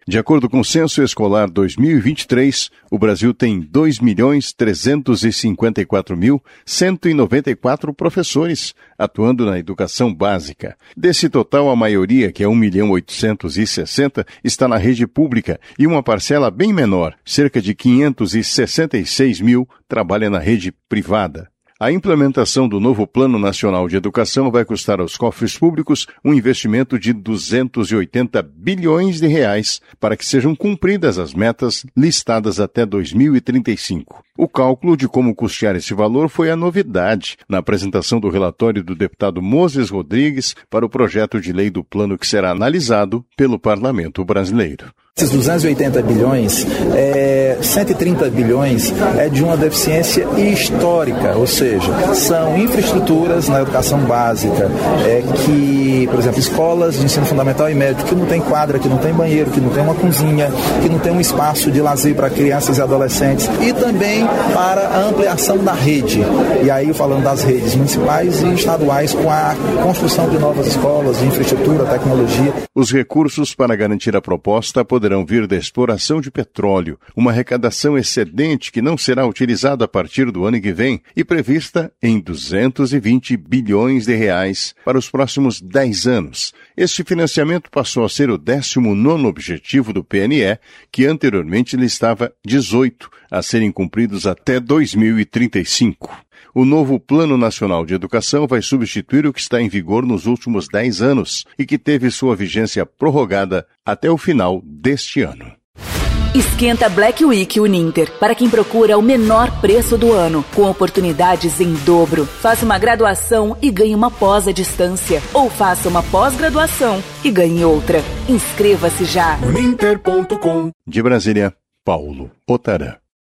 De acordo com o Censo Escolar 2023, o Brasil tem 2.354.194 professores atuando na educação básica. Desse total, a maioria, que é 1.860.000, está na rede pública e uma parcela bem menor, cerca de 566.000, trabalha na rede privada. A implementação do novo Plano Nacional de Educação vai custar aos cofres públicos um investimento de 280 bilhões de reais para que sejam cumpridas as metas listadas até 2035. O cálculo de como custear esse valor foi a novidade na apresentação do relatório do deputado Moses Rodrigues para o projeto de lei do plano que será analisado pelo Parlamento brasileiro. Esses 280 bilhões, 130 bilhões é de uma deficiência histórica, ou seja, são infraestruturas na educação básica, que, por exemplo, escolas de ensino fundamental e médio que não tem quadra, que não tem banheiro, que não tem uma cozinha, que não tem um espaço de lazer para crianças e adolescentes, e também para a ampliação da rede. E aí falando das redes municipais e estaduais com a construção de novas escolas, de infraestrutura, tecnologia. Os recursos para garantir a proposta poderão vir da exploração de petróleo, uma arrecadação excedente que não será utilizada a partir do ano que vem e prevista em 220 bilhões de reais para os próximos 10 anos. Este financiamento passou a ser o 19º objetivo do PNE, que anteriormente listava 18 a serem cumpridos até 2035. O novo Plano Nacional de Educação vai substituir o que está em vigor nos últimos 10 anos e que teve sua vigência prorrogada até o final deste ano. Esquenta Black Week Uninter, para quem procura o menor preço do ano, com oportunidades em dobro. Faça uma graduação e ganhe uma pós à distância, ou faça uma pós-graduação e ganhe outra. Inscreva-se já. Uninter.com. De Brasília, Paulo Otarã.